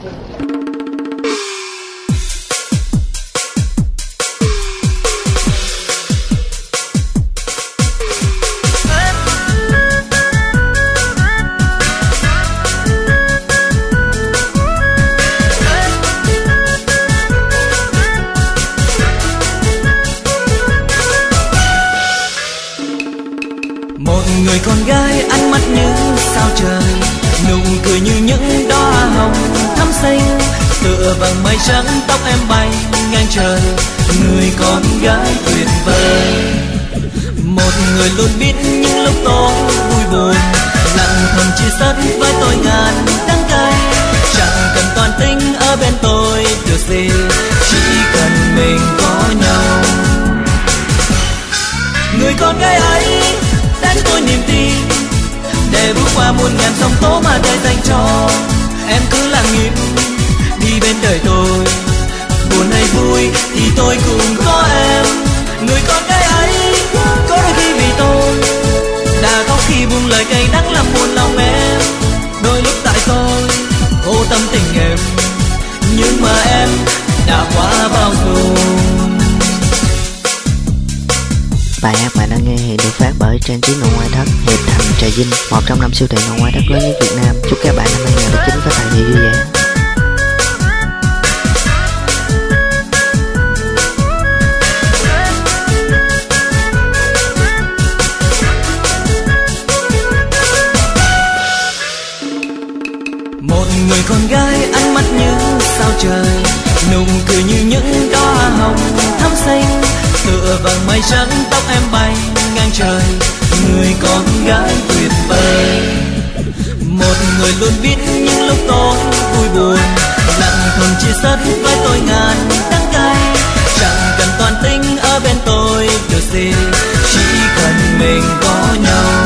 Người con gái ánh mắt như sao trời, nụ cười như những đóa hồng thắm xinh, tựa bằng mây trắng tóc em bay ngang trời. Người con gái tuyệt vời, một người luôn biết những lúc tôi vui buồn, lặng thầm chia sẻ với tôi ngàn đắng cay. Chẳng cần toàn tính ở bên tôi được gì, chỉ cần mình có nhau. Người con gái ấy đến tôi niềm tin, để bước qua muôn ngàn sóng tố mà đời dành cho. Em cứ lặng im đi bên đời tôi, buồn hay vui thì tôi cùng có em. Người con gái ấy có đôi khi vì tôi đã có khi buông lời cay đắng làm buồn lòng em. Đôi lúc tại tôi vô tâm tình em, nhưng mà em đã quá bao dung. Bài hát bạn đang nghe hiện được phát bởi trang trí nội ngoại thất Hiệp Thành Trà Vinh, một trong 5 siêu thị nội ngoại thất lớn nhất Việt Nam. Chúc các bạn năm 2019 có tài nhiều vui vẻ. Một người con gái ánh mắt như sao trời, nụ cười như những đóa hồng thắm xinh, tựa bằng mây trắng tóc em bay ngang trời. Người con gái tuyệt vời, một người luôn biết những lúc tôi vui buồn, lặng thầm chia sẻ với tôi ngàn đắng cay. Chẳng cần toàn tính ở bên tôi được gì, chỉ cần mình có nhau.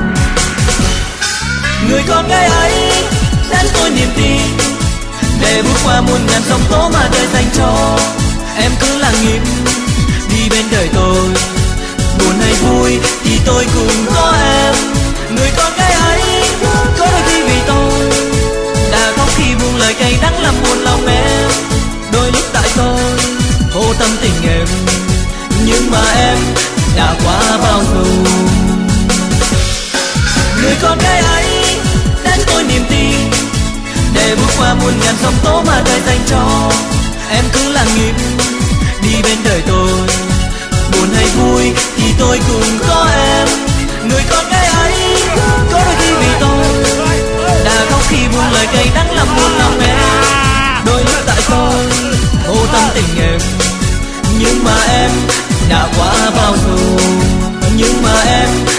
Người con gái ấy đến tôi niềm tin, để bước qua muôn ngàn sóng tố mà đời dành cho. Em cứ lặng im đi bên đời tôi, buồn hay vui thì tôi cùng có em. Người con gái ấy có đôi khi vì tôi đã có khi buông lời cay đắng làm buồn lòng em. Đôi lúc tại tôi vô tâm tình em, nhưng mà em đã quá bao dung. Người con gái ấy đến tôi niềm tin, để bước qua muôn ngàn sóng tố mà đời dành cho. Em cứ lặng im đi bên đời tôi, buồn hay vui thì tôi cùng có em. Người con gái ấy có đôi khi vì tôi đã có khi buông lời cay đắng làm buồn lòng em. Đôi lúc tại tôi vô tâm tình em, nhưng mà em đã quá bao dung. Nhưng mà em